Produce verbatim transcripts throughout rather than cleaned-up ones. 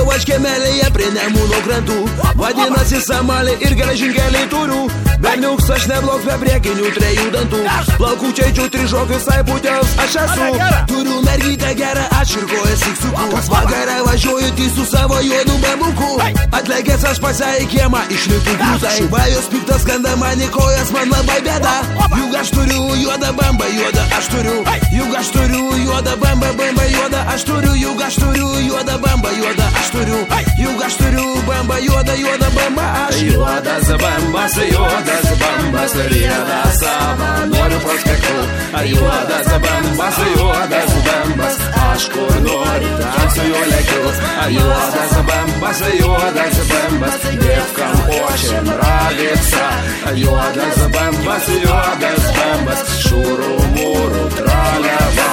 Užaugau aš kiemelėje prie Nemuno krantų, vadinasi Samalė ir geležinkeliai turiu. Berniuks aš neblogs be priekinių trejų dantų, plaukučiai čiutrižok visai putels aš esu. Turiu mergytę gerą, aš ir kojas tik suku, vakarą važiuoju tysų savo juodų bambukų. Atlegęs aš pasę į kiemą, išlipu grūtai, vajos piktas skanda man į kojas, man labai bėda. Juk aš turiu juodą bambą, juodą aš turiu. Juk aš turiu juodą bambą, bambą juodą aš turiu. Juk aš turiu juodą bambą, juodą aš turiu. Juk aš turiu bambą, juodą, juodą bambą aš. Juodas bambas, juodas bambas, riedą savo noriu prospektu. Juodas bambas, juodas bambas, aš kur noriu, ten su juo lekiu. Juodas bambas, juodas bambas, dievkam ošiam ravėsa. Juodas bambas, juodas bambas, šūrų mūrų traliava.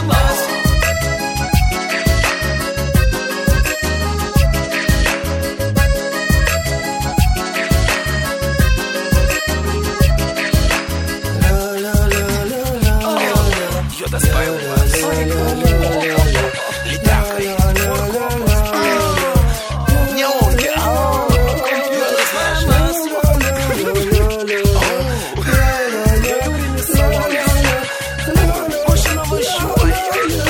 Juodas bambas, lydekai, neūkia. Juodas bambas, mašina važiuoja.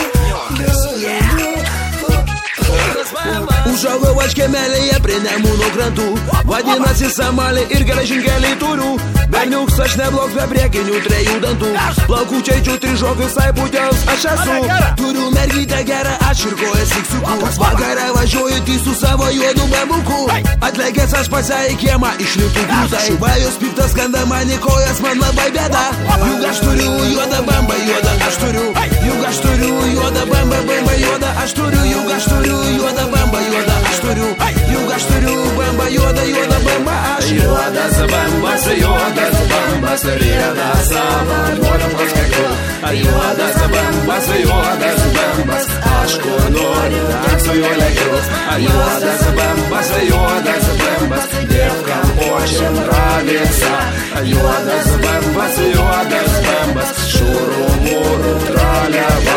Užaugau aš kiemelėje prie Nemuno krantų, vadinasi Samalė ir geležinkeliai turiu. Berniuks aš neblogs be priekinių trejų dantų, plaukučiai čiutrižok visai putels aš esu. Turiu mergytę gerą, aš ir kojas tik suku, vakarą važiuoju tysų savo juodų bambukų. Atlegęs aš pasę į kiemą, išlipu grūtai, vajos piktas skanda man į kojas, man labai bėda. Juk aš turiu juodą bambą, juodą aš turiu. Juk aš turiu juodą bambą, bambą juodą aš turiu. Juk aš turiu juodą bambą, juodą aš turiu. Juk aš turiu bambą, juodą, juodą bambą aš. Juodas bambas, juodas bambas, riedą savo noriu prospektu. Juodas bambas, juodas bambas, aš kur noriu, ten su juo lekiu. Juodas bambas, juodas bambas, dievkam ošiam ravėsa. Juodas bambas, juodas bambas, šūrų mūrų traliava.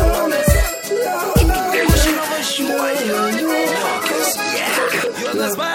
Let's